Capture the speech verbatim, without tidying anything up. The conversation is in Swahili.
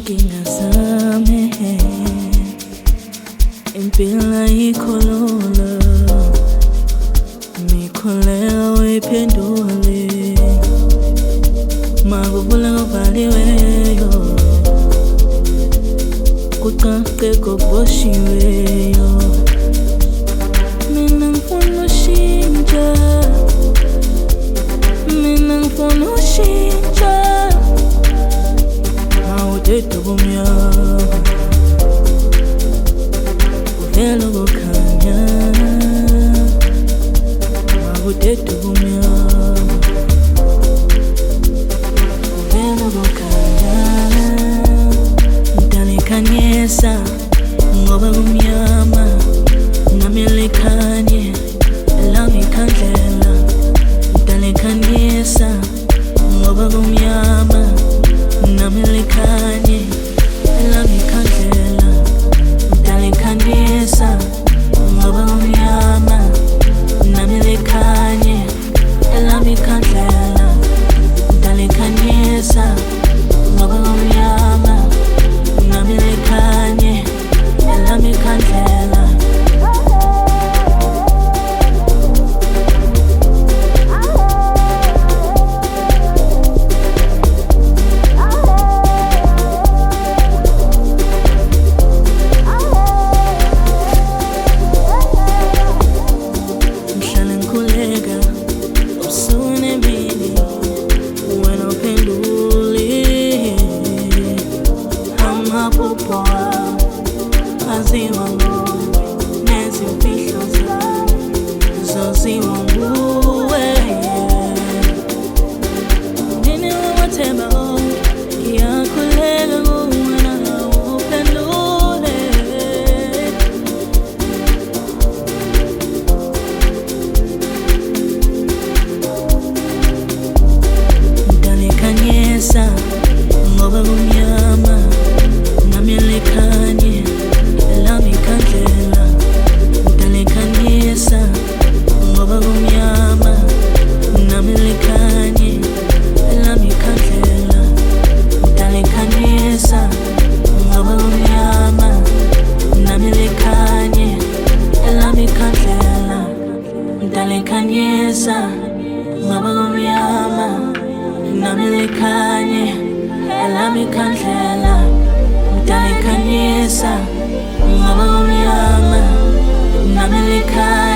inkinga zami impila ikhulula mikholeka uyiphendule makuvula ngobhaliweyo kuqaqe kokuboshiweyo mina ngifuna ushintsha mina ngifuna ushintsha awudede ubumnyama uvela kukhanya awudede ubumnyama uvela kukhanya mdalikhanyisa ngoba kumnyama nami likhanye elami ikhandlela mdalikhanyisa ngoba kumnyama nami likhanye elami ikhandlela mdalikhanyisa ngoba kumnyama nami likhanye elami ikhandlela mdalikhanyisa ngoba kumnyama nami likhanye elami ikhandlela Aziwa nguwe nezimfihlo zami zoziwa nguwe nini wamathemba onke iyakhuleka kuwena uphendule mdalikhanyisa ngoba kumnyama nami likhanye elami ikhandlela mdalikhanyisa ngoba kumnyama nami likhanye elami ikhandlela mdalikhanyisa ngoba kumnyama nami likhanye elami ikhandlela mdalikhanyisa ngoba kumnyama nami likhanye elami ikhandlela mdalikhanyisa ngoba kumnyama nami likhanye